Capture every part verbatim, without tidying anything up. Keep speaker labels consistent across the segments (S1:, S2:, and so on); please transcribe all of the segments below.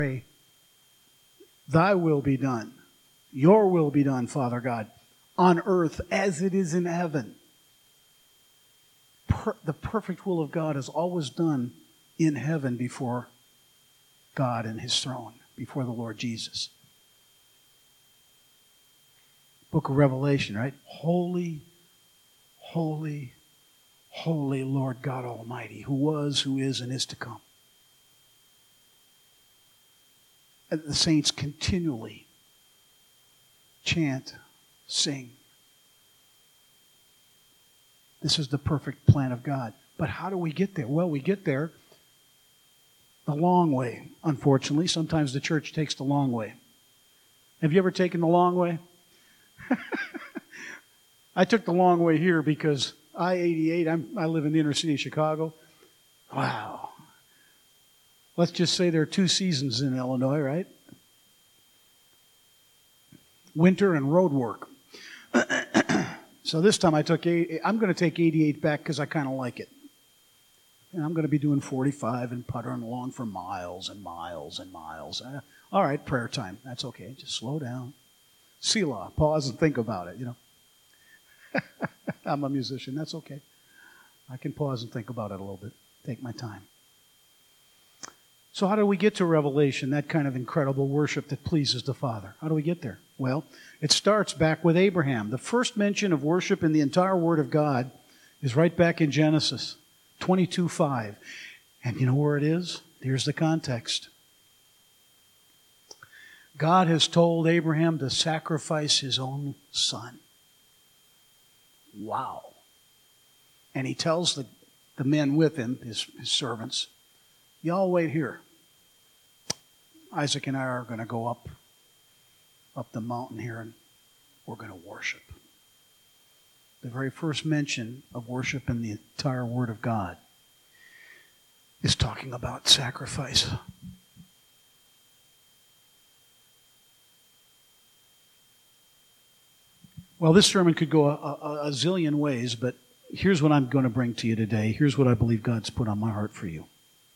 S1: Pray, thy will be done. Your will be done, Father God, on earth as it is in heaven. Per- the perfect will of God is always done in heaven before God and His throne, before the Lord Jesus. Book of Revelation, right? Holy, holy, holy Lord God Almighty, who was, who is, and is to come. And the saints continually chant, sing. This is the perfect plan of God. But how do we get there? Well, we get there the long way, unfortunately. Sometimes the church takes the long way. Have you ever taken the long way? I took the long way here because I eighty-eight, I'm, I live in the inner city of Chicago. Wow. Let's just say there are two seasons in Illinois, right? Winter and road work. So this time I took, eighty, I'm going to take eighty-eight back because I kind of like it. And I'm going to be doing forty-five and puttering along for miles and miles and miles. Uh, all right, prayer time. That's okay. Just slow down. Selah. Pause and think about it, you know. I'm a musician. That's okay. I can pause and think about it a little bit. Take my time. So how do we get to Revelation, that kind of incredible worship that pleases the Father? How do we get there? Well, it starts back with Abraham. The first mention of worship in the entire Word of God is right back in Genesis twenty-two five. And you know where it is? Here's the context. God has told Abraham to sacrifice his own son. Wow. And he tells the, the men with him, his, his servants, y'all wait here. Isaac and I are going to go up, up the mountain here, and we're going to worship. The very first mention of worship in the entire Word of God is talking about sacrifice. Well, this sermon could go a, a, a zillion ways, but here's what I'm going to bring to you today. Here's what I believe God's put on my heart for you.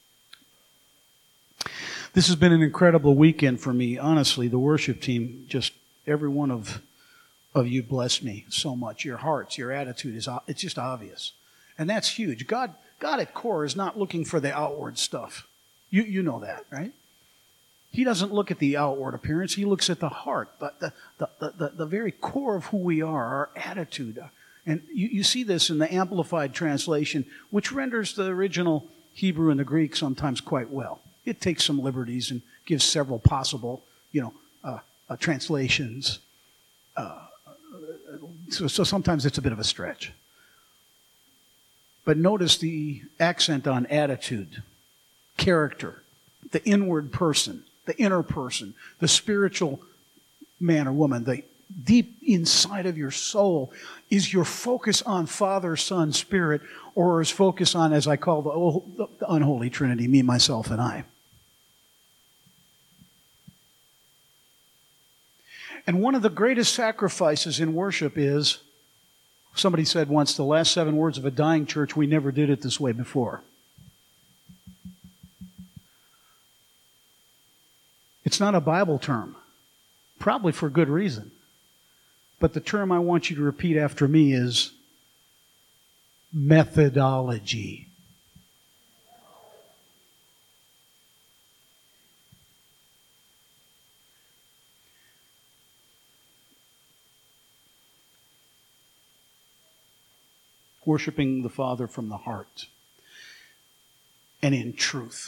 S1: This has been an incredible weekend for me. Honestly, the worship team, just every one of, of you blessed me so much. Your hearts, your attitude, is it's just obvious. And that's huge. God, God at core is not looking for the outward stuff. You, you know that, right? He doesn't look at the outward appearance. He looks at the heart, but the, the, the, the, the very core of who we are, our attitude. And you, you see this in the Amplified Translation, which renders the original Hebrew and the Greek sometimes quite well. It takes some liberties and gives several possible, you know, uh, uh, translations. Uh, so, so sometimes it's a bit of a stretch. But notice the accent on attitude, character, the inward person, the inner person, the spiritual man or woman, the deep inside of your soul. Is your focus on Father, Son, Spirit, or is focus on, as I call the, old, the unholy Trinity, me, myself, and I? And one of the greatest sacrifices in worship is, somebody said once, the last seven words of a dying church, we never did it this way before. It's not a Bible term, probably for good reason. But the term I want you to repeat after me is methodology. Worshiping the Father from the heart and in truth.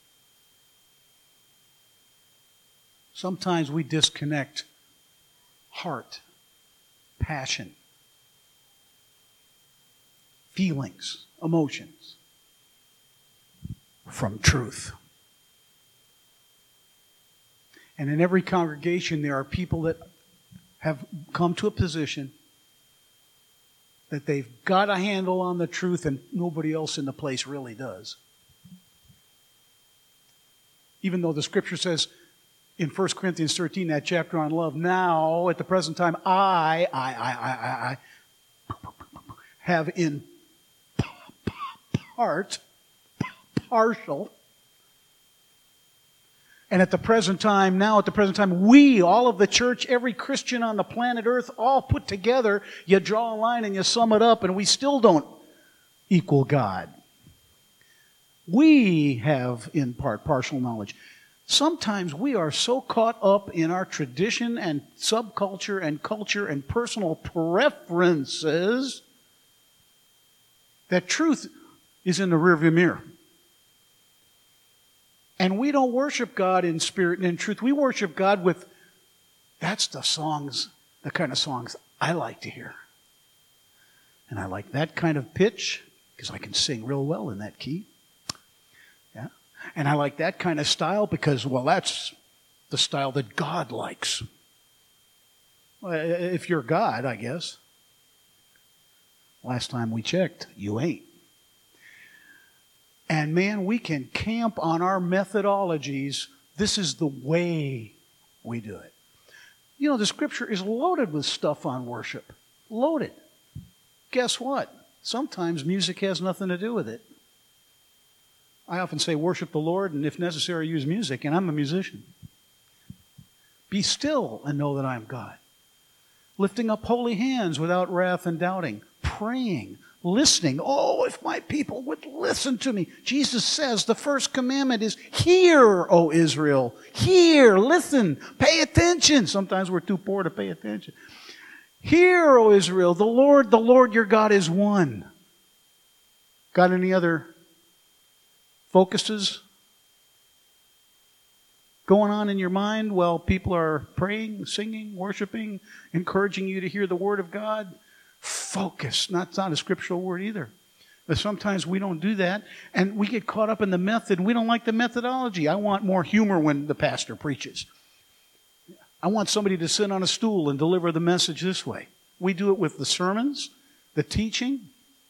S1: Sometimes we disconnect heart, passion, feelings, emotions from truth. And in every congregation there are people that have come to a position that they've got a handle on the truth and nobody else in the place really does. Even though the Scripture says in First Corinthians thirteen, that chapter on love, now, at the present time, I, I, I, I, I, I have in part, partial, And at the present time, now at the present time, we, all of the church, every Christian on the planet Earth, all put together, you draw a line and you sum it up, and we still don't equal God. We have, in part, partial knowledge. Sometimes we are so caught up in our tradition and subculture and culture and personal preferences that truth is in the rearview mirror. And we don't worship God in spirit and in truth. We worship God with, that's the songs, the kind of songs I like to hear. And I like that kind of pitch because I can sing real well in that key. Yeah. And I like that kind of style because, well, that's the style that God likes. Well, if you're God, I guess. Last time we checked, you ain't. And man, we can camp on our methodologies. This is the way we do it. You know, the Scripture is loaded with stuff on worship. Loaded. Guess what? Sometimes music has nothing to do with it. I often say worship the Lord, and if necessary, use music, and I'm a musician. Be still and know that I am God. Lifting up holy hands without wrath and doubting. Praying. Listening. Oh, if my people would listen to me. Jesus says the first commandment is, hear, O Israel. Hear, listen, pay attention. Sometimes we're too poor to pay attention. Hear, O Israel, the Lord, the Lord your God is one. Got any other focuses going on in your mind while people are praying, singing, worshiping, encouraging you to hear the Word of God? Focus. Not, not a scriptural word either. But sometimes we don't do that, and we get caught up in the method, and we don't like the methodology. I want more humor when the pastor preaches. I want somebody to sit on a stool and deliver the message this way. We do it with the sermons, the teaching.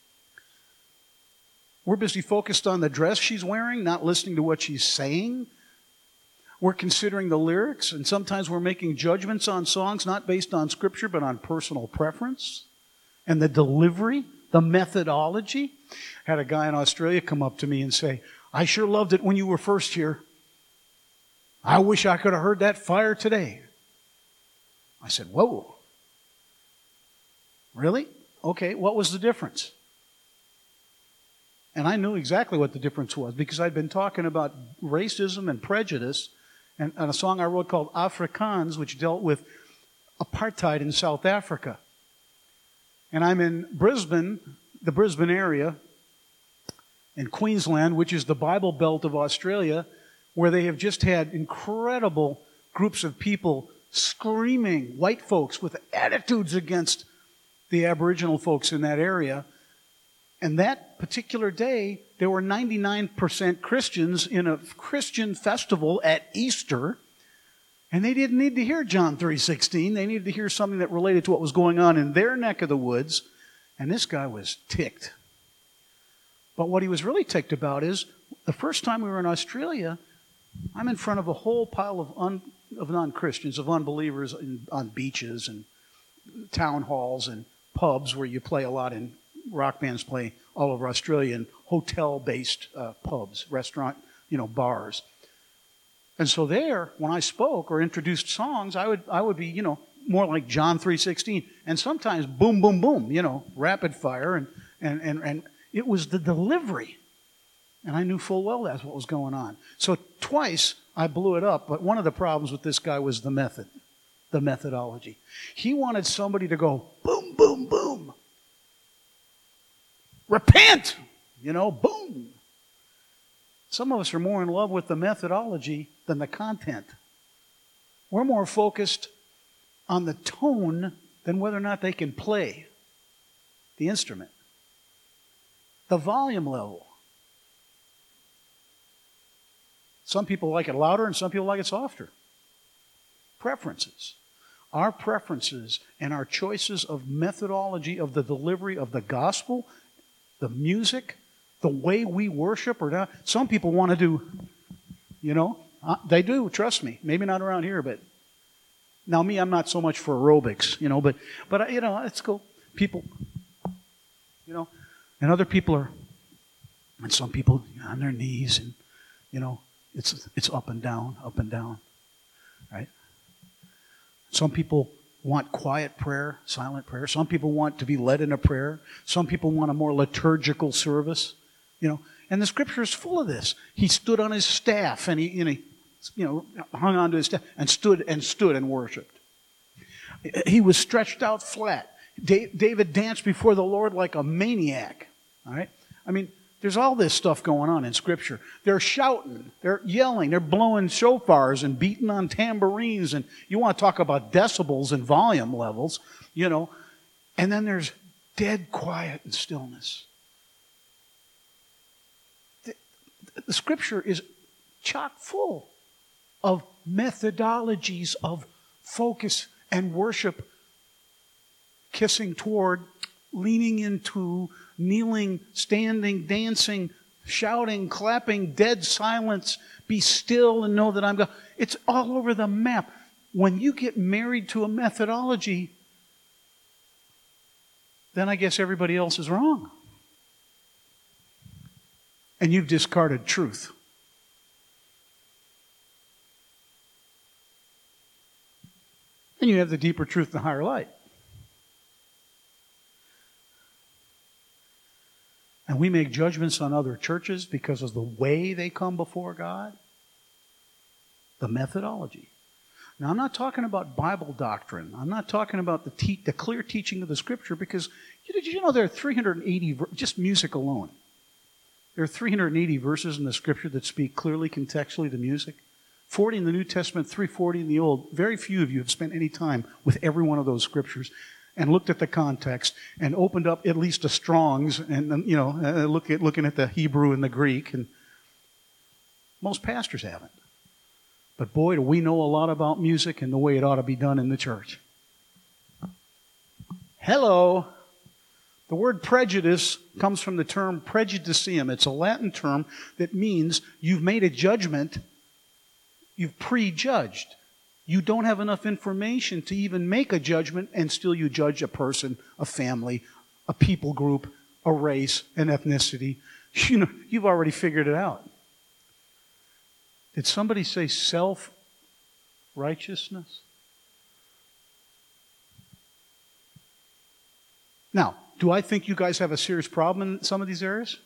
S1: We're busy focused on the dress she's wearing, not listening to what she's saying. We're considering the lyrics, and sometimes we're making judgments on songs, not based on Scripture, but on personal preference. And the delivery, the methodology. Had a guy in Australia come up to me and say, I sure loved it when you were first here. I wish I could have heard that fire today. I said, whoa. Really? Okay, what was the difference? And I knew exactly what the difference was because I'd been talking about racism and prejudice and, and a song I wrote called Afrikaans, which dealt with apartheid in South Africa. And I'm in Brisbane, the Brisbane area, in Queensland, which is the Bible Belt of Australia, where they have just had incredible groups of people screaming, white folks with attitudes against the Aboriginal folks in that area. And that particular day, there were ninety-nine percent Christians in a Christian festival at Easter. And they didn't need to hear John three sixteen. They needed to hear something that related to what was going on in their neck of the woods. And this guy was ticked. But what he was really ticked about is, the first time we were in Australia, I'm in front of a whole pile of, un, of non-Christians, of unbelievers in, on beaches and town halls and pubs where you play a lot in, rock bands play all over Australia, in hotel-based uh, pubs, restaurant, you know, bars. And so there, when I spoke or introduced songs, I would I would be, you know, more like John three sixteen. And sometimes boom, boom, boom, you know, rapid fire. And, and, and, and it was the delivery. And I knew full well that's what was going on. So twice I blew it up. But one of the problems with this guy was the method, the methodology. He wanted somebody to go boom, boom, boom. Repent! You know, boom. Some of us are more in love with the methodology than the content. We're more focused on the tone than whether or not they can play the instrument. The volume level. Some people like it louder and some people like it softer. Preferences. Our preferences and our choices of methodology of the delivery of the gospel, the music, the way we worship or not. Some people want to do, you know, uh, they do, trust me. Maybe not around here, but now me, I'm not so much for aerobics, you know, but, but uh, you know, it's cool. People, you know, and other people are, and some people on their knees and, you know, It's, it's up and down, up and down, right? Some people want quiet prayer, silent prayer. Some people want to be led in a prayer. Some people want a more liturgical service, you know. And the Scripture is full of this. He stood on his staff and he, you know, you know, hung onto his staff and stood and stood and worshipped. He was stretched out flat. David danced before the Lord like a maniac. All right? I mean, there's all this stuff going on in Scripture. They're shouting, they're yelling, they're blowing shofars and beating on tambourines, and you want to talk about decibels and volume levels, you know. And then there's dead quiet and stillness. The, the Scripture is chock full of methodologies of focus and worship, kissing toward, leaning into, kneeling, standing, dancing, shouting, clapping, dead silence, be still and know that I'm God. It's all over the map. When you get married to a methodology, then I guess everybody else is wrong. And you've discarded truth. And you have the deeper truth and the higher light. And we make judgments on other churches because of the way they come before God. The methodology. Now, I'm not talking about Bible doctrine. I'm not talking about the, te- the clear teaching of the Scripture, because you, did you know there are three hundred eighty, just music alone, there are three hundred eighty verses in the Scripture that speak clearly contextually to music. forty in the New Testament, three hundred forty in the Old. Very few of you have spent any time with every one of those Scriptures and looked at the context and opened up at least a Strong's and, you know, uh, look at, looking at the Hebrew and the Greek. And most pastors haven't. But boy, do we know a lot about music and the way it ought to be done in the church. Hello. The word prejudice comes from the term prejudicium. It's a Latin term that means you've made a judgment, you've prejudged. You don't have enough information to even make a judgment, and still you judge a person, a family, a people group, a race, an ethnicity. You know, you've already figured it out. Did somebody say self-righteousness? Now, do I think you guys have a serious problem in some of these areas?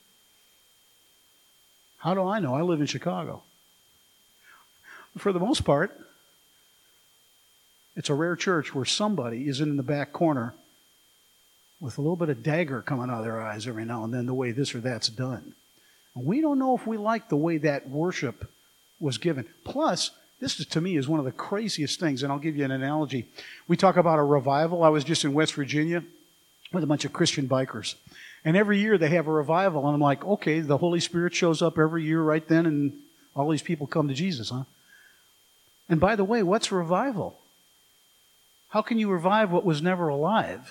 S1: How do I know? I live in Chicago. For the most part, it's a rare church where somebody is in the back corner with a little bit of dagger coming out of their eyes every now and then, the way this or that's done. And we don't know if we like the way that worship was given. Plus, this is, to me, is one of the craziest things, and I'll give you an analogy. We talk about a revival. I was just in West Virginia with a bunch of Christian bikers. And every year they have a revival, and I'm like, okay, the Holy Spirit shows up every year right then, and all these people come to Jesus, huh? And by the way, what's revival? How can you revive what was never alive?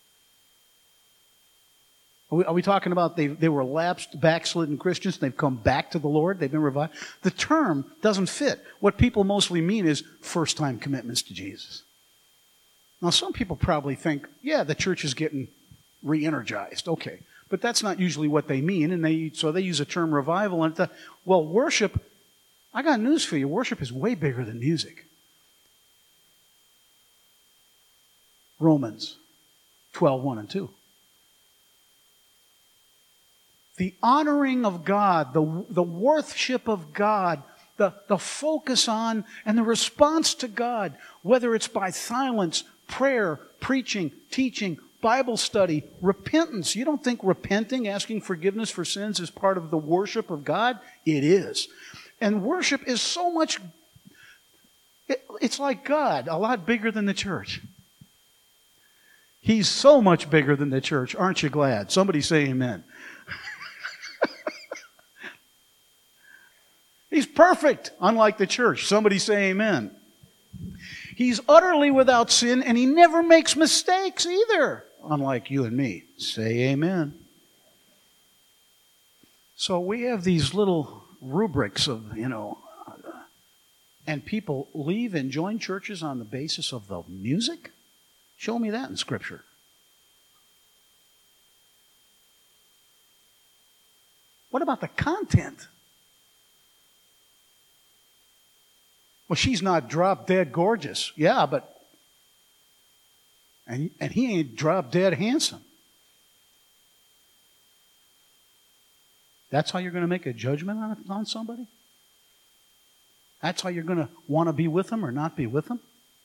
S1: Are we, are we talking about they, they were lapsed, backslidden Christians, and they've come back to the Lord, they've been revived? The term doesn't fit. What people mostly mean is first-time commitments to Jesus. Now, some people probably think, yeah, the church is getting re-energized. Okay. But that's not usually what they mean, and they so they use the term revival. And the, well, worship, I got news for you. Worship is way bigger than music. Romans twelve, one and two. The honoring of God, the, the worship of God, the, the focus on and the response to God, whether it's by silence, prayer, preaching, teaching, Bible study, repentance. You don't think repenting, asking forgiveness for sins is part of the worship of God? It is. And worship is so much, it, it's like God, a lot bigger than the church. He's so much bigger than the church. Aren't you glad? Somebody say amen. He's perfect, unlike the church. Somebody say amen. He's utterly without sin, and he never makes mistakes either, unlike you and me. Say amen. So we have these little rubrics of, you know, and people leave and join churches on the basis of the music? Show me that in Scripture. What about the content? Well, she's not drop dead gorgeous. Yeah, but and and he ain't drop dead handsome. That's how you're going to make a judgment on, on somebody? That's how you're going to want to be with them or not be with them?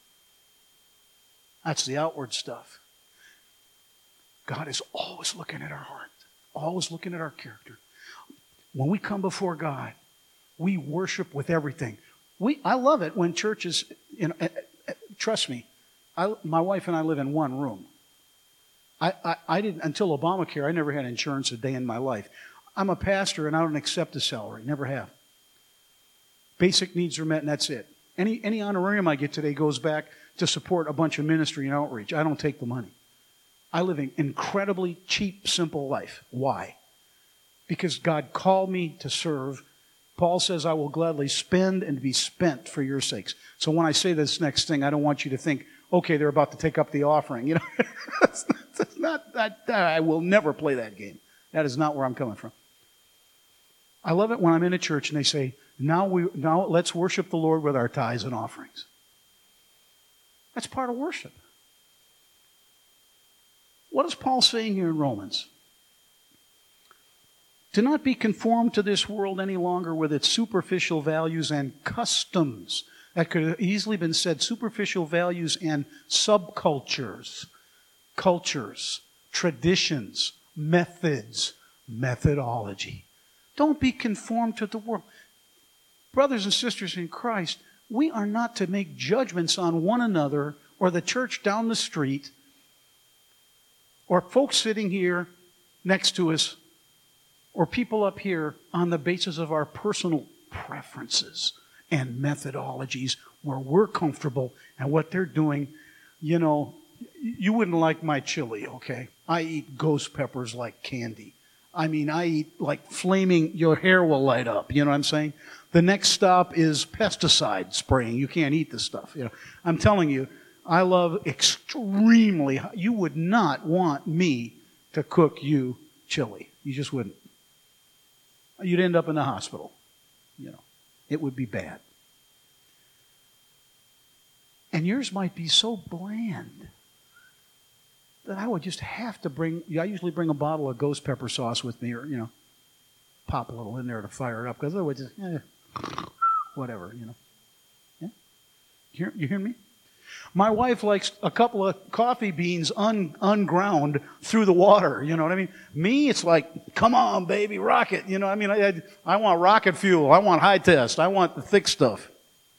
S1: That's the outward stuff. God is always looking at our heart, always looking at our character. When we come before God, we worship with everything. We I love it when churches, you know, uh, uh, trust me, I, my wife and I live in one room. I, I, I didn't, until Obamacare, I never had insurance a day in my life. I'm a pastor and I don't accept a salary, never have. Basic needs are met and that's it. Any, any honorarium I get today goes back to support a bunch of ministry and outreach. I don't take the money. I live an incredibly cheap, simple life. Why? Because God called me to serve. Paul says, I will gladly spend and be spent for your sakes. So when I say this next thing, I don't want you to think, okay, they're about to take up the offering. You know, that's not, that's not that, I will never play that game. That is not where I'm coming from. I love it when I'm in a church and they say, now we now let's worship the Lord with our tithes and offerings. That's part of worship. What is Paul saying here in Romans? Do not be conformed to this world any longer with its superficial values and customs. That could have easily been said, superficial values and subcultures, cultures, traditions, methods, methodology. Don't be conformed to the world. Brothers and sisters in Christ, we are not to make judgments on one another or the church down the street or folks sitting here next to us or people up here on the basis of our personal preferences and methodologies where we're comfortable and what they're doing. You know, you wouldn't like my chili, okay? I eat ghost peppers like candy. I mean, I eat like flaming, your hair will light up. You know what I'm saying? The next stop is pesticide spraying. You can't eat this stuff. You know, I'm telling you, I love extremely, you would not want me to cook you chili. You just wouldn't. You'd end up in the hospital. You know, it would be bad. And yours might be so bland that I would just have to bring, I usually bring a bottle of ghost pepper sauce with me or, you know, pop a little in there to fire it up because otherwise, just, eh, whatever, you know. Yeah? You hear, you hear me? My wife likes a couple of coffee beans un, unground through the water, you know what I mean? Me, it's like, come on, baby, rocket. You know what I mean? I, I, I want rocket fuel. I want high test. I want the thick stuff.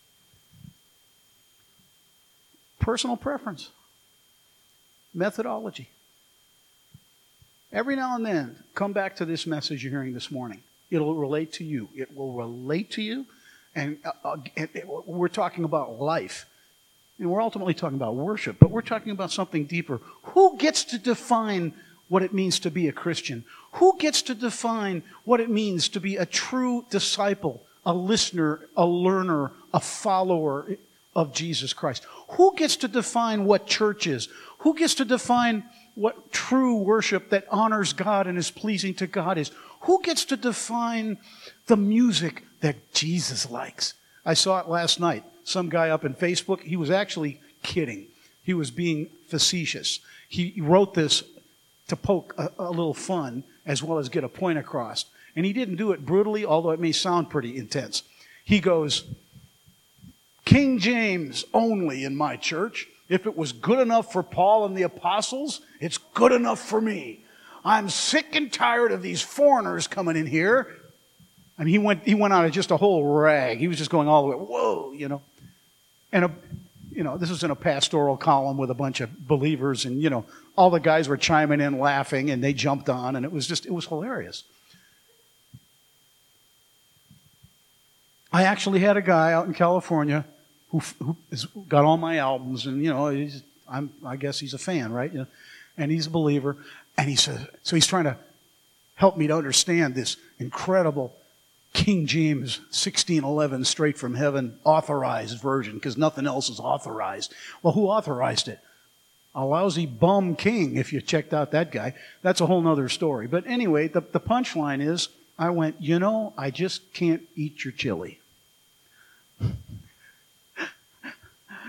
S1: Personal preference. Methodology. Every now and then, come back to this message you're hearing this morning. It'll relate to you. It will relate to you. And uh, it, it, we're talking about life. And we're ultimately talking about worship. But we're talking about something deeper. Who gets to define what it means to be a Christian? Who gets to define what it means to be a true disciple, a listener, a learner, a follower of Jesus Christ? Who gets to define what church is? Who gets to define what true worship that honors God and is pleasing to God is? Who gets to define the music that Jesus likes? I saw it last night. Some guy up in Facebook, he was actually kidding. He was being facetious. He wrote this to poke a, a little fun as well as get a point across. And he didn't do it brutally, although it may sound pretty intense. He goes, King James only in my church. If it was good enough for Paul and the apostles, it's good enough for me. I'm sick and tired of these foreigners coming in here. And he went he went out of just a whole rag. He was just going all the way, whoa, you know. And, a, you know, this was in a pastoral column with a bunch of believers. And, you know, all the guys were chiming in, laughing, and they jumped on. And it was just, it was hilarious. I actually had a guy out in California who, who has got all my albums, and you know, he's, I'm, I guess he's a fan, right? You know, and he's a believer, and he says, so he's trying to help me to understand this incredible King James sixteen eleven straight from heaven authorized version, because nothing else is authorized. Well, who authorized it? A lousy bum king, if you checked out that guy. That's a whole nother story. But anyway, the, the punchline is, I went, you know, I just can't eat your chili.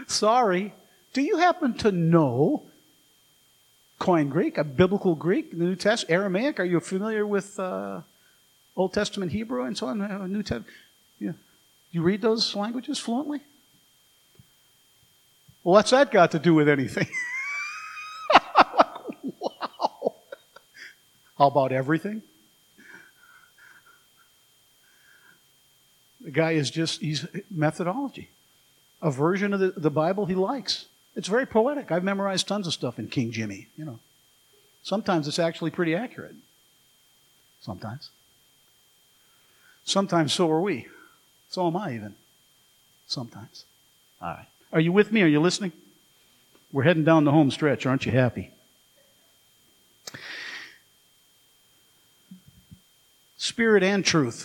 S1: Sorry. Do you happen to know Koine Greek, a biblical Greek, the New Testament, Aramaic? Are you familiar with uh, Old Testament Hebrew and so on? Uh, New Testament. Yeah. You read those languages fluently? Well, what's that got to do with anything? Wow. How about everything? The guy is just, he's methodology. A version of the, the Bible he likes. It's very poetic. I've memorized tons of stuff in King Jimmy, you know. Sometimes it's actually pretty accurate. Sometimes. Sometimes so are we. So am I even. Sometimes. All right. Are you with me? Are you listening? We're heading down the home stretch. Aren't you happy? Spirit and truth.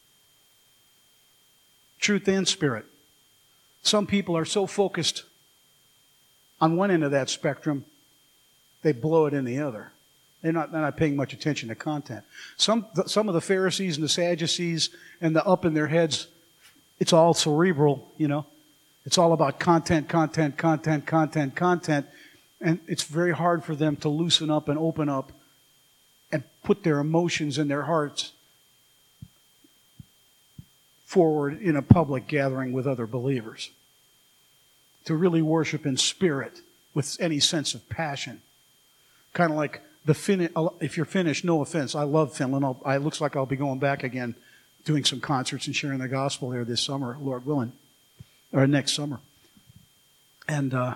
S1: Truth and spirit. Some people are so focused on one end of that spectrum, they blow it in the other. They're not, they're not paying much attention to content. Some, some of the Pharisees and the Sadducees and the up in their heads, it's all cerebral, you know. It's all about content, content, content, content, content. And it's very hard for them to loosen up and open up and put their emotions and their hearts forward in a public gathering with other believers. To really worship in spirit with any sense of passion. Kind of like the Fin- if you're Finnish, no offense, I love Finland. I'll, I, it looks like I'll be going back again, doing some concerts and sharing the gospel there this summer, Lord willing, or next summer. And uh,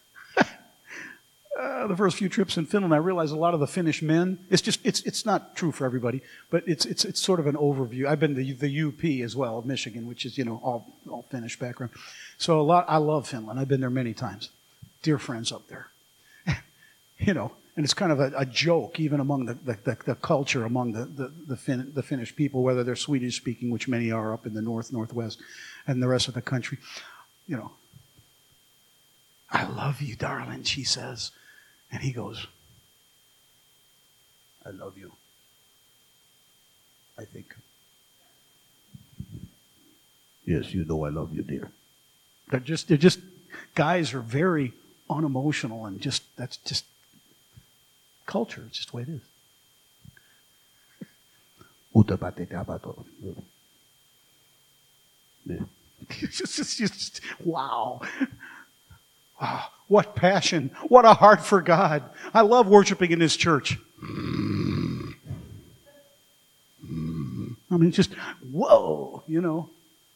S1: uh, the first few trips in Finland, I realized a lot of the Finnish men. It's just it's it's not true for everybody, but it's it's it's sort of an overview. I've been to the U P as well, of Michigan, which is you know all all Finnish background. So a lot. I love Finland. I've been there many times. Dear friends up there, you know. And it's kind of a, a joke, even among the, the, the, the culture, among the the the, Fin, the Finnish people, whether they're Swedish speaking, which many are up in the north, northwest, and the rest of the country. You know, I love you, darling, she says. And he goes, I love you. I think. Yes, you know I love you, dear. They're just, they're just, guys are very unemotional and just, that's just, culture, it's just the way it is. it's just, it's just, wow. Wow. What passion. What a heart for God. I love worshiping in this church. I mean, it's just, whoa, you know.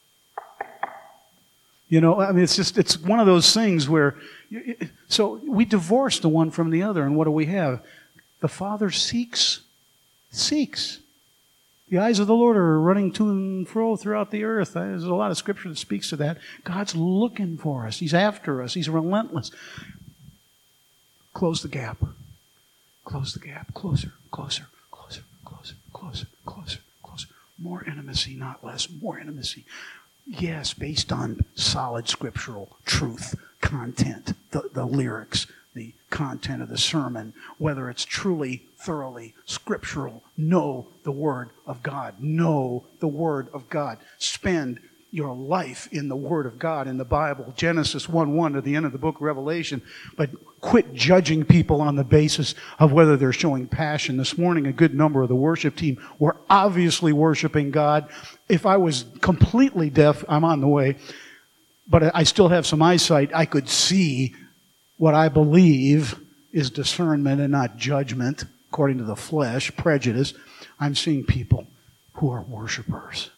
S1: You know, I mean, it's just, it's one of those things where, so we divorce the one from the other, and what do we have? The Father seeks, seeks. The eyes of the Lord are running to and fro throughout the earth. There's a lot of scripture that speaks to that. God's looking for us. He's after us. He's relentless. Close the gap. Close the gap. Closer, closer, closer, closer, closer, closer, closer. More intimacy, not less. More intimacy. Yes, based on solid scriptural truth, content, the, the lyrics, the content of the sermon, whether it's truly, thoroughly scriptural. Know the Word of God. Know the Word of God. Spend your life in the Word of God, in the Bible. Genesis one one to the end of the book of Revelation. But quit judging people on the basis of whether they're showing passion. This morning, a good number of the worship team were obviously worshiping God. If I was completely deaf, I'm on the way, but I still have some eyesight. I could see what I believe is discernment and not judgment, according to the flesh, prejudice. I'm seeing people who are worshipers.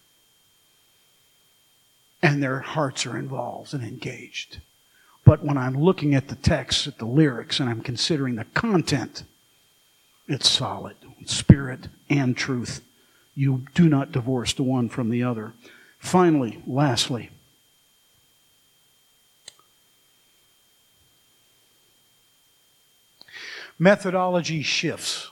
S1: And their hearts are involved and engaged. But when I'm looking at the text, at the lyrics, and I'm considering the content, it's solid. Spirit and truth. You do not divorce the one from the other. Finally, lastly, methodology shifts.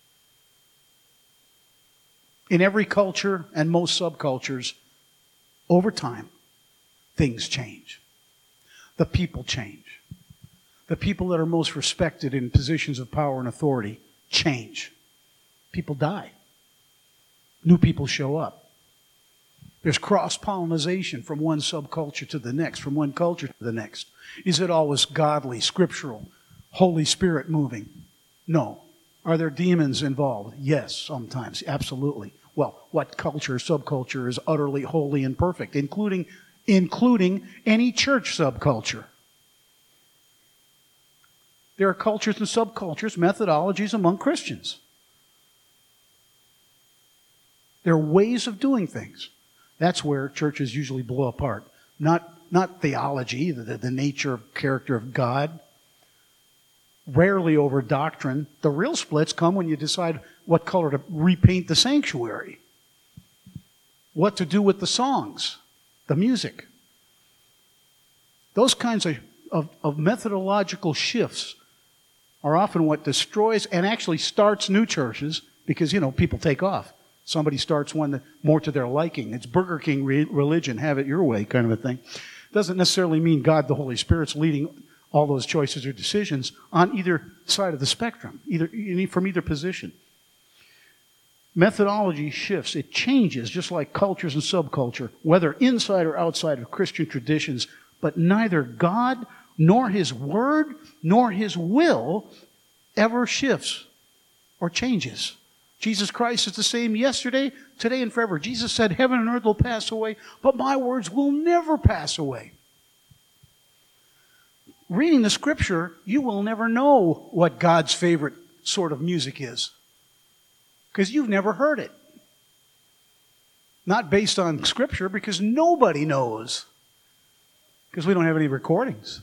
S1: In every culture and most subcultures, over time, things change. The people change. The people that are most respected in positions of power and authority change. People die. New people show up. There's cross-pollination from one subculture to the next, from one culture to the next. Is it always godly, scriptural, Holy Spirit moving? No. Are there demons involved? Yes, sometimes, absolutely. Well, what culture, subculture is utterly holy and perfect, including, including any church subculture? There are cultures and subcultures, methodologies among Christians. There are ways of doing things. That's where churches usually blow apart. Not, not theology, the, the nature, character of God. Rarely over doctrine. The real splits come when you decide what color to repaint the sanctuary. What to do with the songs, the music. Those kinds of, of, of methodological shifts are often what destroys and actually starts new churches because, you know, people take off. Somebody starts one that more to their liking. It's Burger King re- religion, have it your way kind of a thing. Doesn't necessarily mean God the Holy Spirit's leading all those choices or decisions on either side of the spectrum, either from either position. Methodology shifts. It changes just like cultures and subculture, whether inside or outside of Christian traditions, but neither God nor His Word nor His will ever shifts or changes. Jesus Christ is the same yesterday, today, and forever. Jesus said, heaven and earth will pass away, but my words will never pass away. Reading the Scripture, you will never know what God's favorite sort of music is, because you've never heard it. Not based on Scripture, because nobody knows, because we don't have any recordings.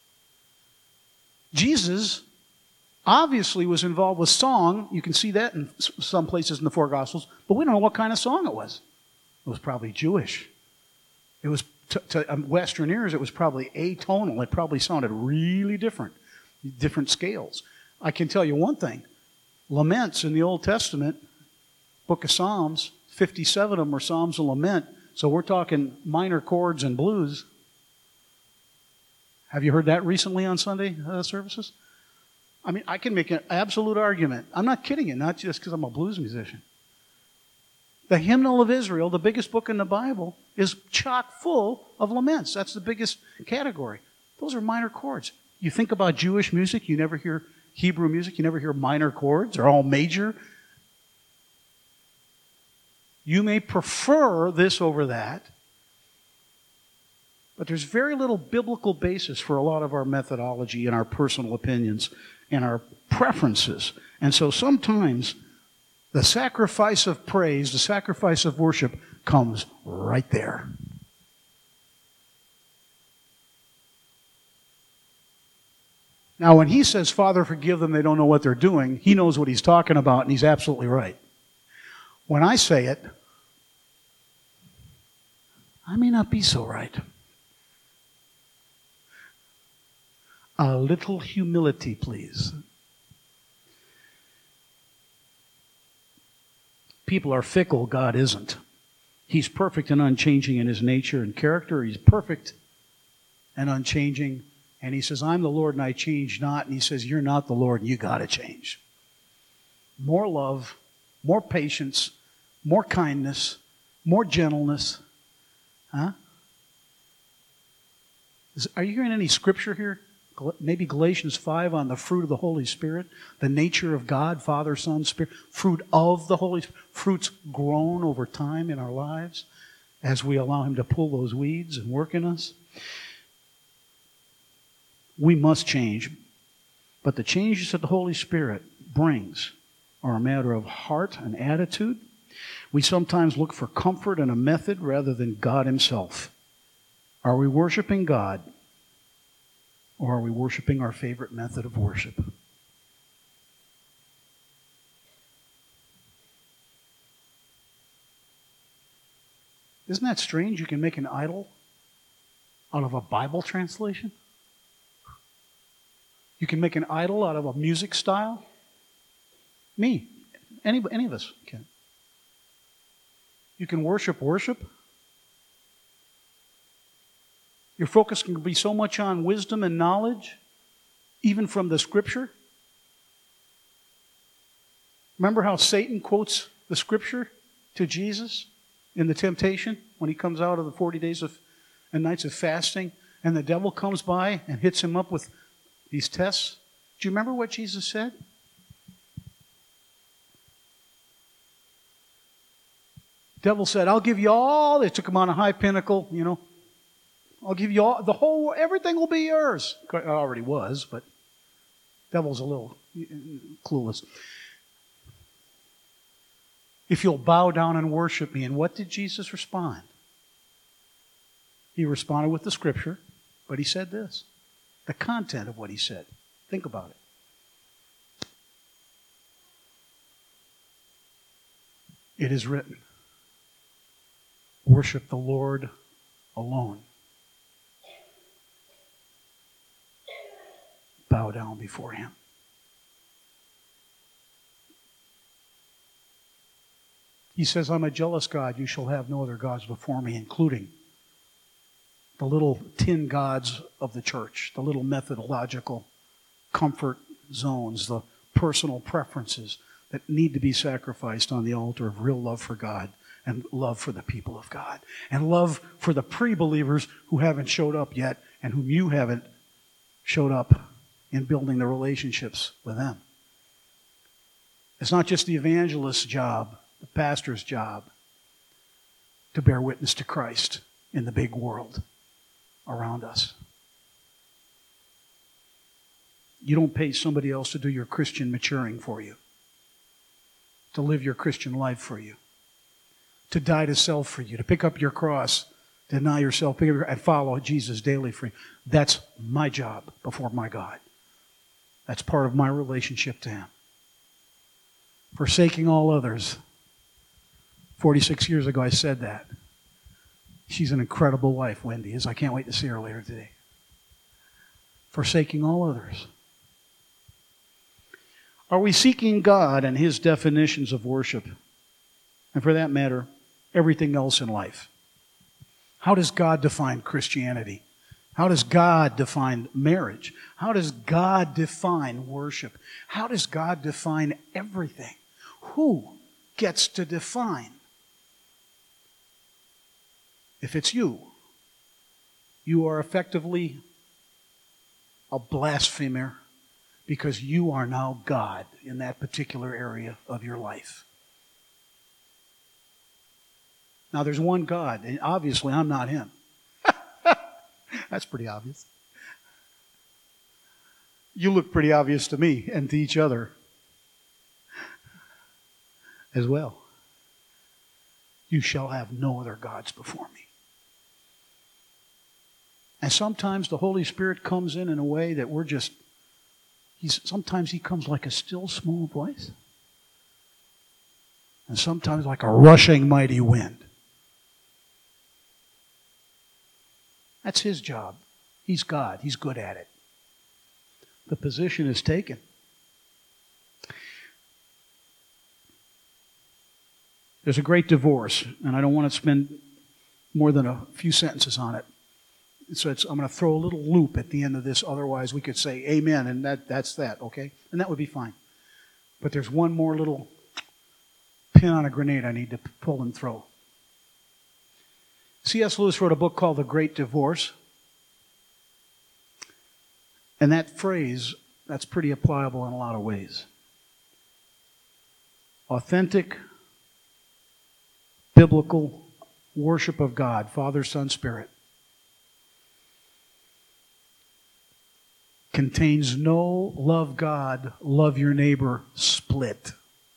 S1: Jesus obviously was involved with song. You can see that in some places in the four Gospels, but we don't know what kind of song it was. It was probably Jewish. It was, to, to Western ears, it was probably atonal. It probably sounded really different, different scales. I can tell you one thing. Laments in the Old Testament, book of Psalms, fifty-seven of them are Psalms of lament, so we're talking minor chords and blues. Have you heard that recently on Sunday uh, services? I mean, I can make an absolute argument. I'm not kidding you, not just because I'm a blues musician. The Hymnal of Israel, the biggest book in the Bible, is chock full of laments. That's the biggest category. Those are minor chords. You think about Jewish music, you never hear Hebrew music, you never hear minor chords. They're all major. You may prefer this over that, but there's very little biblical basis for a lot of our methodology and our personal opinions and our preferences. And so sometimes the sacrifice of praise, the sacrifice of worship comes right there. Now, when he says, Father, forgive them, they don't know what they're doing, he knows what he's talking about, and he's absolutely right. When I say it, I may not be so right. A little humility, please. People are fickle, God isn't. He's perfect and unchanging in His nature and character. He's perfect and unchanging. And He says, I'm the Lord and I change not. And He says, you're not the Lord and you got to change. More love, more patience, more kindness, more gentleness. Huh? Is, are you hearing any scripture here? Maybe Galatians five on the fruit of the Holy Spirit, the nature of God, Father, Son, Spirit, fruit of the Holy Spirit, fruits grown over time in our lives as we allow Him to pull those weeds and work in us. We must change, but the changes that the Holy Spirit brings are a matter of heart and attitude. We sometimes look for comfort in a method rather than God Himself. Are we worshiping God? Or are we worshiping our favorite method of worship? Isn't that strange? You can make an idol out of a Bible translation. You can make an idol out of a music style. Me. Any, any of us can. You can worship worship. Your focus can be so much on wisdom and knowledge, even from the Scripture. Remember how Satan quotes the Scripture to Jesus in the temptation? when he comes out of the forty days of and nights of fasting, and the devil comes by and hits him up with these tests? Do you remember what Jesus said? Devil said, I'll give you all. They took him on a high pinnacle, you know. I'll give you all, the whole, everything will be yours. It already was, but devil's a little clueless. If you'll bow down and worship me. And what did Jesus respond? He responded with the scripture, but he said this. The content of what he said. Think about it. It is written, worship the Lord alone. Bow down before him. He says, I'm a jealous God. You shall have no other gods before me, including the little tin gods of the church, the little methodological comfort zones, the personal preferences that need to be sacrificed on the altar of real love for God and love for the people of God and love for the pre-believers who haven't showed up yet and whom you haven't showed up in building the relationships with them. It's not just the evangelist's job, the pastor's job, to bear witness to Christ in the big world around us. You don't pay somebody else to do your Christian maturing for you, to live your Christian life for you, to die to self for you, to pick up your cross, deny yourself, pick up your, and follow Jesus daily for you. That's my job before my God. That's part of my relationship to him. Forsaking all others. forty-six years ago I said that. She's an incredible wife, Wendy is. I can't wait to see her later today. Forsaking all others. Are we seeking God and his definitions of worship? And for that matter, everything else in life. How does God define Christianity? How does God define marriage? How does God define worship? How does God define everything? Who gets to define? If it's you, you are effectively a blasphemer because you are now God in that particular area of your life. Now, there's one God, and obviously I'm not him. That's pretty obvious. You look pretty obvious to me and to each other as well. You shall have no other gods before me. And sometimes the Holy Spirit comes in in a way that we're just, he's, sometimes he comes like a still small voice. And sometimes like a rushing mighty wind. That's his job. He's God. He's good at it. The position is taken. There's a great divorce, and I don't want to spend more than a few sentences on it. So it's, I'm going to throw a little loop at the end of this. Otherwise, we could say amen, and that, that's that, okay? And that would be fine. But there's one more little pin on a grenade I need to pull and throw. C S Lewis wrote a book called The Great Divorce. And that phrase, that's pretty applicable in a lot of ways. Authentic, biblical worship of God, Father, Son, Spirit, contains no love God, love your neighbor split.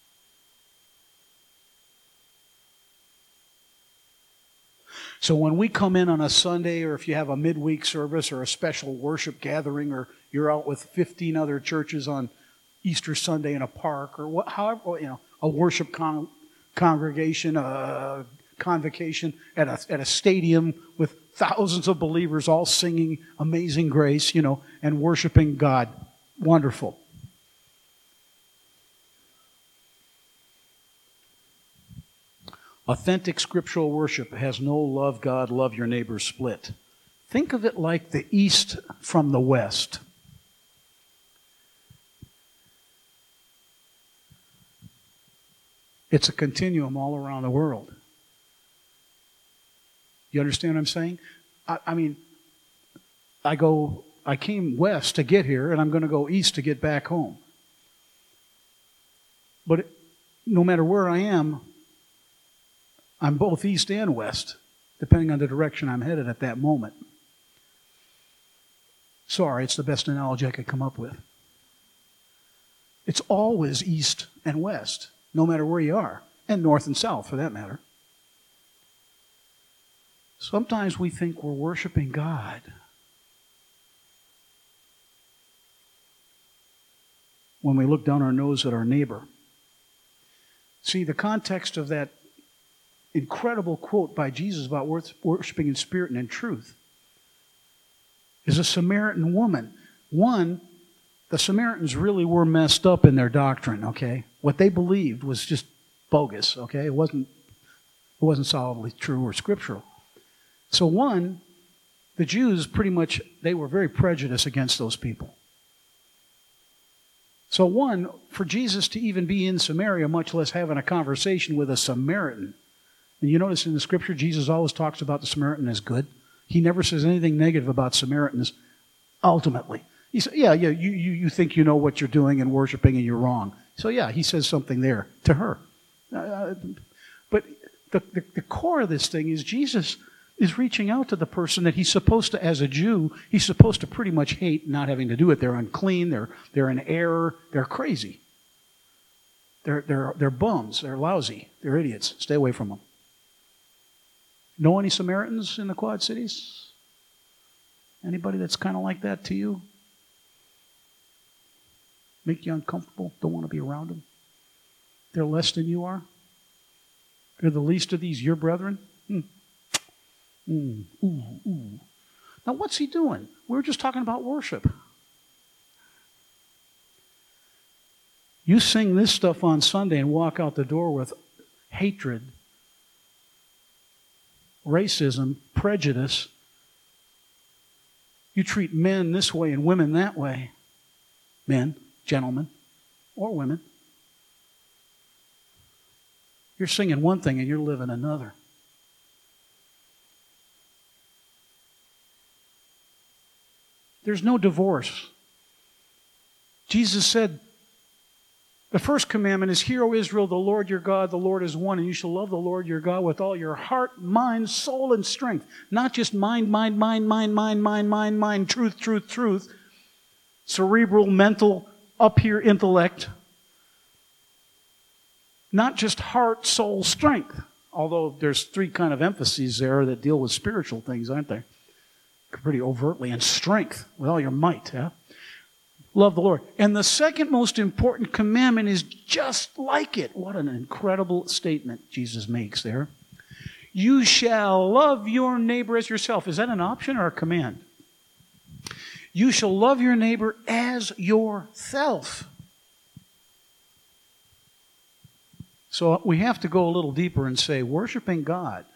S1: So when we come in on a Sunday, or if you have a midweek service or a special worship gathering, or you're out with fifteen other churches on Easter Sunday in a park, or what, however, you know, a worship con- congregation, a convocation at a at a stadium with thousands of believers all singing Amazing Grace, you know, and worshiping God. Wonderful. Authentic scriptural worship has no love God, love your neighbor split. Think of it like the East from the West. It's a continuum all around the world. You understand what I'm saying? I, I mean, I go, I came west to get here, and I'm going to go east to get back home. But no matter where I am, I'm both east and west, depending on the direction I'm headed at that moment. Sorry, it's the best analogy I could come up with. It's always east and west, no matter where you are, and north and south, for that matter. Sometimes we think we're worshiping God when we look down our nose at our neighbor. See, the context of that incredible quote by Jesus about worshiping in spirit and in truth is a Samaritan woman. One, the Samaritans really were messed up in their doctrine, okay? What they believed was just bogus, okay? It wasn't, it wasn't solidly true or scriptural. So one, the Jews pretty much, they were very prejudiced against those people. So one, for Jesus to even be in Samaria, much less having a conversation with a Samaritan. And you notice in the scripture, Jesus always talks about the Samaritan as good. He never says anything negative about Samaritans, ultimately. He said, yeah, yeah, you, you, you think you know what you're doing and worshiping and you're wrong. So yeah, he says something there to her. Uh, but the, the, the core of this thing is Jesus is reaching out to the person that he's supposed to, as a Jew, he's supposed to pretty much hate not having to do it. They're unclean, they're, they're in error, they're crazy. They're, they're, they're bums, they're lousy, they're idiots. Stay away from them. Know any Samaritans in the Quad Cities? Anybody that's kind of like that to you? Make you uncomfortable? Don't want to be around them? They're less than you are? They're the least of these, your brethren? Hmm. Mm, ooh, ooh. Now, what's he doing? We were just talking about worship. You sing this stuff on Sunday and walk out the door with hatred, racism, prejudice. You treat men this way and women that way. Men, gentlemen, or women. You're singing one thing and you're living another. There's no divorce. Jesus said, the first commandment is, Hear, O Israel, the Lord your God, the Lord is one, and you shall love the Lord your God with all your heart, mind, soul, and strength. Not just mind, mind, mind, mind, mind, mind, mind, mind, truth, truth, truth. Cerebral, mental, up here intellect. Not just heart, soul, strength. Although there's three kind of emphases there that deal with spiritual things, aren't there? Pretty overtly. And strength with all your might. Yeah? Love the Lord. And the second most important commandment is just like it. What an incredible statement Jesus makes there. You shall love your neighbor as yourself. Is that an option or a command? You shall love your neighbor as yourself. So we have to go a little deeper and say, worshiping God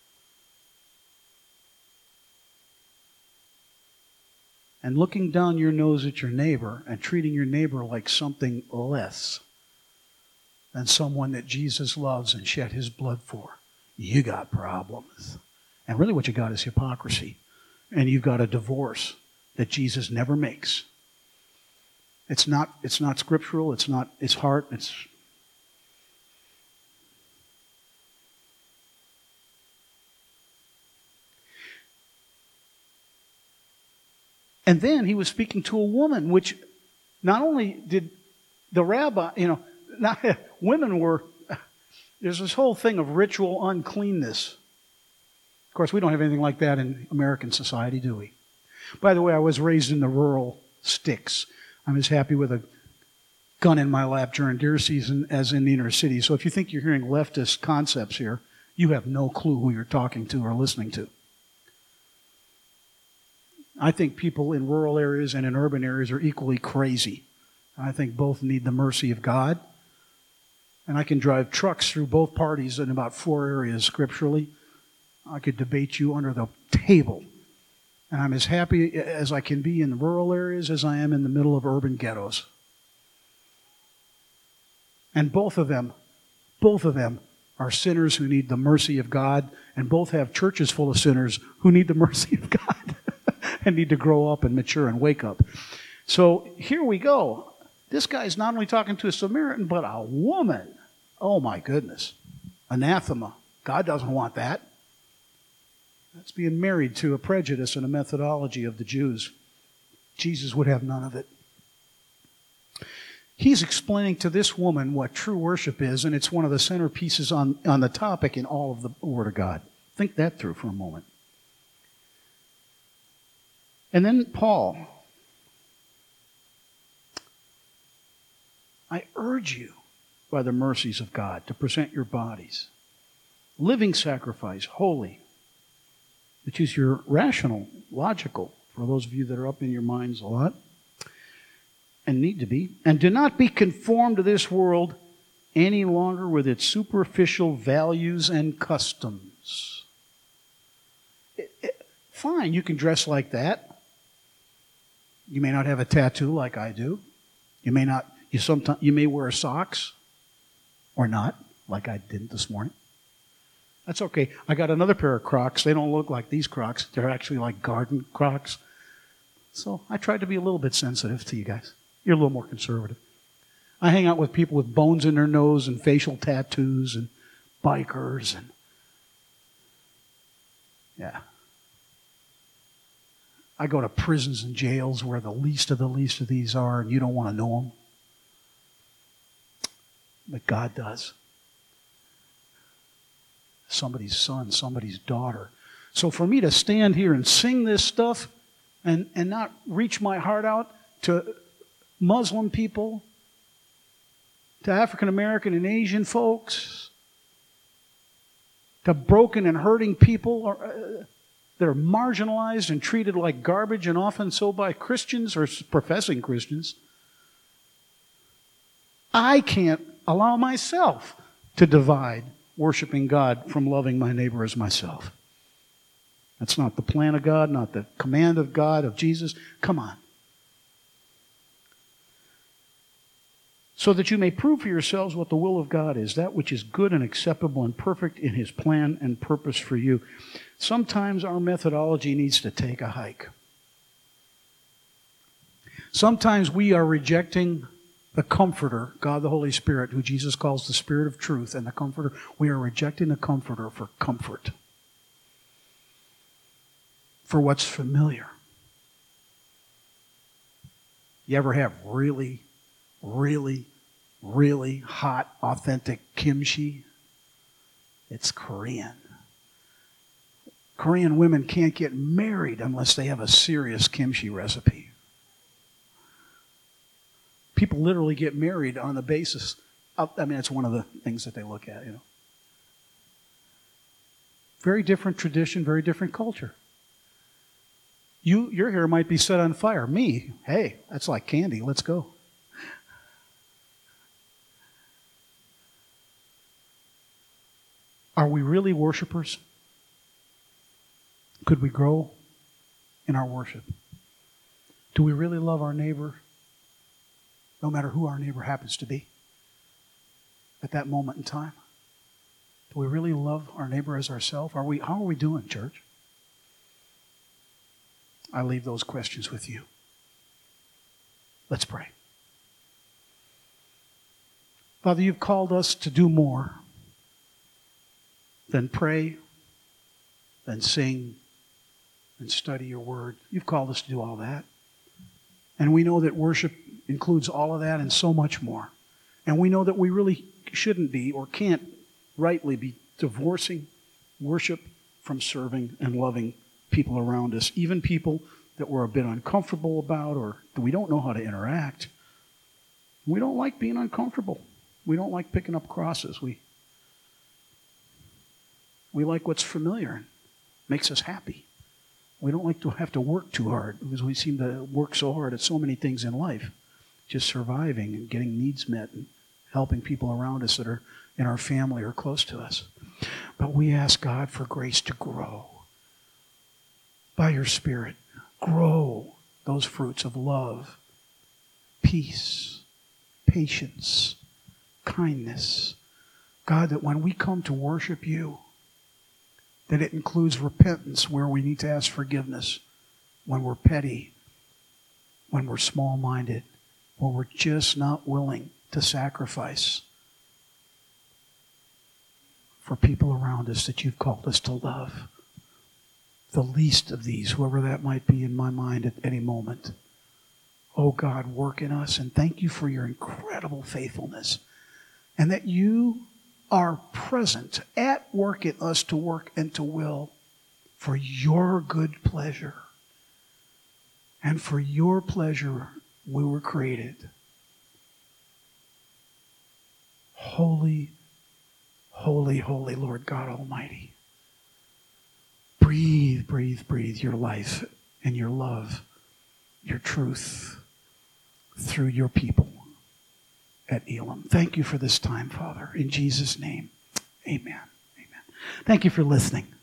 S1: and looking down your nose at your neighbor and treating your neighbor like something less than someone that Jesus loves and shed his blood for, you got problems. And really what you got is hypocrisy. And you've got a divorce that Jesus never makes. It's not, it's not scriptural, it's not, it's heart, it's... And then he was speaking to a woman, which not only did the rabbi, you know, not, women were, there's this whole thing of ritual uncleanness. Of course, we don't have anything like that in American society, do we? By the way, I was raised in the rural sticks. I'm as happy with a gun in my lap during deer season as in the inner city. So if you think you're hearing leftist concepts here, you have no clue who you're talking to or listening to. I think people in rural areas and in urban areas are equally crazy. I think both need the mercy of God. And I can drive trucks through both parties in about four areas scripturally. I could debate you under the table. And I'm as happy as I can be in the rural areas as I am in the middle of urban ghettos. And both of them, both of them are sinners who need the mercy of God, and both have churches full of sinners who need the mercy of God and need to grow up and mature and wake up. So here we go. This guy's not only talking to a Samaritan, but a woman. Oh my goodness. Anathema. God doesn't want that. That's being married to a prejudice and a methodology of the Jews. Jesus would have none of it. He's explaining to this woman what true worship is, and it's one of the centerpieces on, on the topic in all of the Word of God. Think that through for a moment. And then Paul. I urge you, by the mercies of God, to present your bodies, living sacrifice, holy, which is your rational, logical, for those of you that are up in your minds a lot, and need to be, and do not be conformed to this world any longer with its superficial values and customs. It, it, fine, you can dress like that. You may not have a tattoo like I do. You may not. You sometimes you may wear socks, or not, like I did this morning. That's okay. I got another pair of Crocs. They don't look like these Crocs. They're actually like garden Crocs. So I tried to be a little bit sensitive to you guys. You're a little more conservative. I hang out with people with bones in their nose and facial tattoos and bikers and yeah. I go to prisons and jails where the least of the least of these are, and you don't want to know them. But God does. Somebody's son, somebody's daughter. So for me to stand here and sing this stuff and, and not reach my heart out to Muslim people, to African American and Asian folks, to broken and hurting people uh, that are marginalized and treated like garbage, and often so by Christians or professing Christians, I can't allow myself to divide worshiping God from loving my neighbor as myself. That's not the plan of God, not the command of God, of Jesus. Come on. So that you may prove for yourselves what the will of God is, that which is good and acceptable and perfect in His plan and purpose for you. Sometimes our methodology needs to take a hike. Sometimes we are rejecting the Comforter, God the Holy Spirit, who Jesus calls the Spirit of truth, and the Comforter. We are rejecting the Comforter for comfort, for what's familiar. You ever have really, really, really hot, authentic kimchi? It's Korean. Korean women can't get married unless they have a serious kimchi recipe. People literally get married on the basis of, I mean, it's one of the things that they look at, you know. Very different tradition, very different culture. You, your hair might be set on fire. Me, hey, that's like candy. Let's go. Are we really worshipers? Could we grow in our worship? Do we really love our neighbor, no matter who our neighbor happens to be at that moment in time? Do we really love our neighbor as ourselves? Are we, how are we doing, church? I leave those questions with you. Let's pray. Father, you've called us to do more than pray, than sing, and study your word. You've called us to do all that. And we know that worship includes all of that and so much more. And we know that we really shouldn't be or can't rightly be divorcing worship from serving and loving people around us, even people that we're a bit uncomfortable about or that we don't know how to interact. We don't like being uncomfortable. We don't like picking up crosses. We, we like what's familiar and makes us happy. We don't like to have to work too hard because we seem to work so hard at so many things in life, just surviving and getting needs met and helping people around us that are in our family or close to us. But we ask God for grace to grow. By your Spirit, grow those fruits of love, peace, patience, kindness, God, that when we come to worship you, that it includes repentance where we need to ask forgiveness, when we're petty, when we're small-minded, when we're just not willing to sacrifice for people around us that you've called us to love. The least of these, whoever that might be in my mind at any moment. Oh God, work in us, and thank you for your incredible faithfulness, and that you are present at work in us to work and to will for your good pleasure. And for your pleasure we were created. Holy, holy, holy Lord God Almighty. Breathe, breathe, breathe your life and your love, your truth through your people at Elam. Thank you for this time, Father. In Jesus' name, amen. Amen. Thank you for listening.